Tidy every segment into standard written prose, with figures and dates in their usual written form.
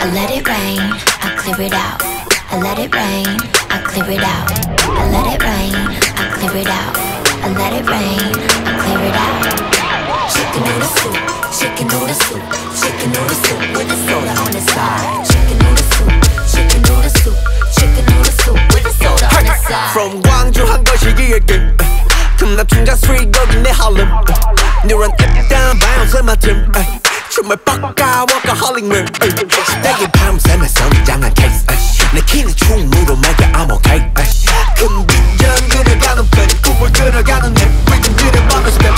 I let it rain, I clear it out. I let it rain, I clear it out. I let it rain, I clear it out. I let it rain, I clear it out. Chicken noodle soup, chicken noodle soup, chicken noodle soup with a soda on the side. Chicken noodle soup, chicken noodle soup, chicken noodle soup with a soda on the side. From 광주 한 거시기에 금납 충전 street 여기 내 Harlem. Neuron up down bounce in my team. 춤을 뻑까 workaholic 물. 시댁이 밤새며 성장한 case. 내 키는 충무로 make I'm okay. 큰 비전 그려가는 편, 꿈을 그려가는 내 rhythm 들여보는 step.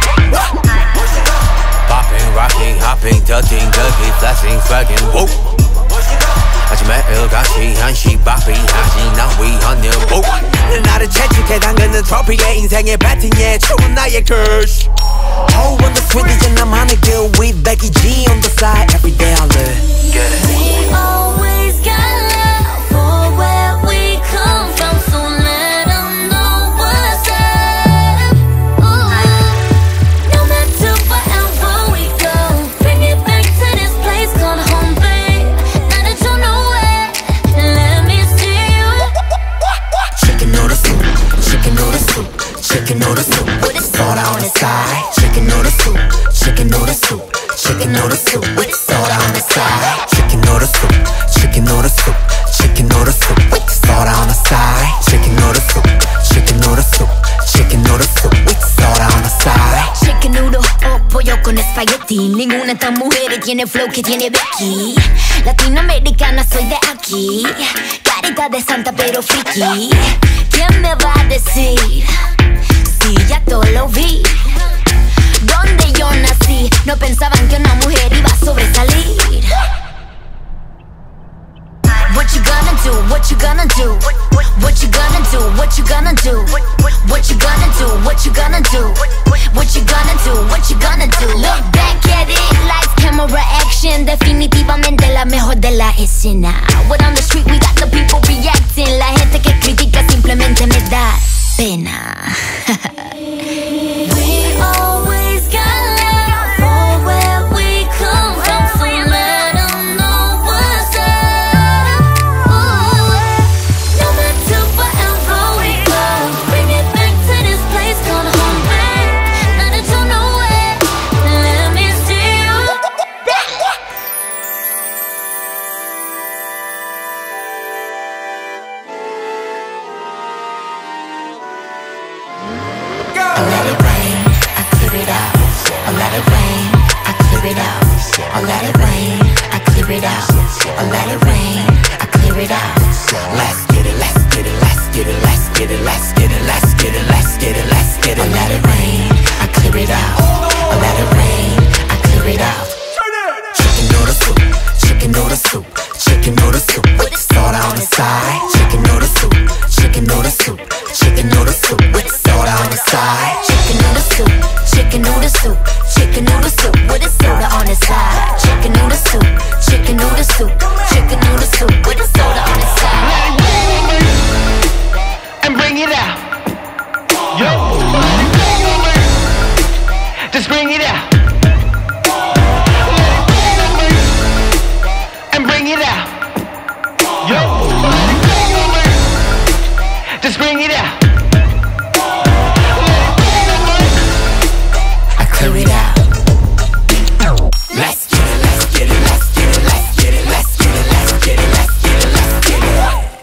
Popping, rocking, hopping, touching, ducking, flashing, swagging, whoop. 아주 매일같이 한시 바삐 하지 난 위헌일 whoop. 나를 채찍해 당근은 트로피의 인생의 배팅에 추운 나의 curse. Oh, on the sweet 이제 나만의 길 with Becky G on the side every day I live. We always got love for where we come from, so let them know what's up. No matter wherever we go, bring it back to this place called home, babe. Now that you know it, let me see you. Chicken noodle soup, chicken noodle soup, chicken noodle soup with soda on the side. Chicken noodle soup, chicken noodle soup, chicken noodle soup with soda on the side. Chicken noodle soup, chicken noodle soup, chicken noodle soup with soda on the side. Chicken noodle soup, chicken noodle soup, chicken noodle soup with soda on the side. Chicken noodle o pollo con espagueti. Ninguna de estas mujeres tiene flow que tiene Becky. Latinoamericana soy de aquí. Carita de santa pero friki. ¿Quién me va a decir? Sí, ya todo lo vi. Donde yo nací, no pensaban que una mujer iba a sobresalir. What you gonna do? What you gonna do? What you gonna do? What you gonna do? What you gonna do? What you gonna do? What you gonna do? What you gonna do? Look back at it, lights, camera, action. Definitivamente la mejor de la escena. What on the street, we got the people reacting. La gente que critica simplemente me da pena. We always got love for where we come from, so let them know what's up. No matter wherever we go, bring it back to this place called home, babe. Now that you know it, let me see you. I let it rain, I clear it out. I let it rain, I clear it out. I let it rain, I clear it out. I let it rain, I clear it out. Let's get it, let's get it, let's get it, let's get it, let's get it, let's get it, let's get it, let's get it. I let it rain, I clear it out. I let it rain, I clear it out. Chicken noodle soup, chicken noodle soup, chicken noodle soup with soda on the side. Chicken noodle soup, chicken noodle soup, chicken noodle soup with soda on the side. Chicken noodle soup, chicken noodle soup, chicken noodle soup with a soda on the side. Chicken noodle soup, chicken noodle soup, chicken noodle soup with a soda on the side. And bring it out. Yo. Just bring it out. And bring it out. Yo. Just bring it out.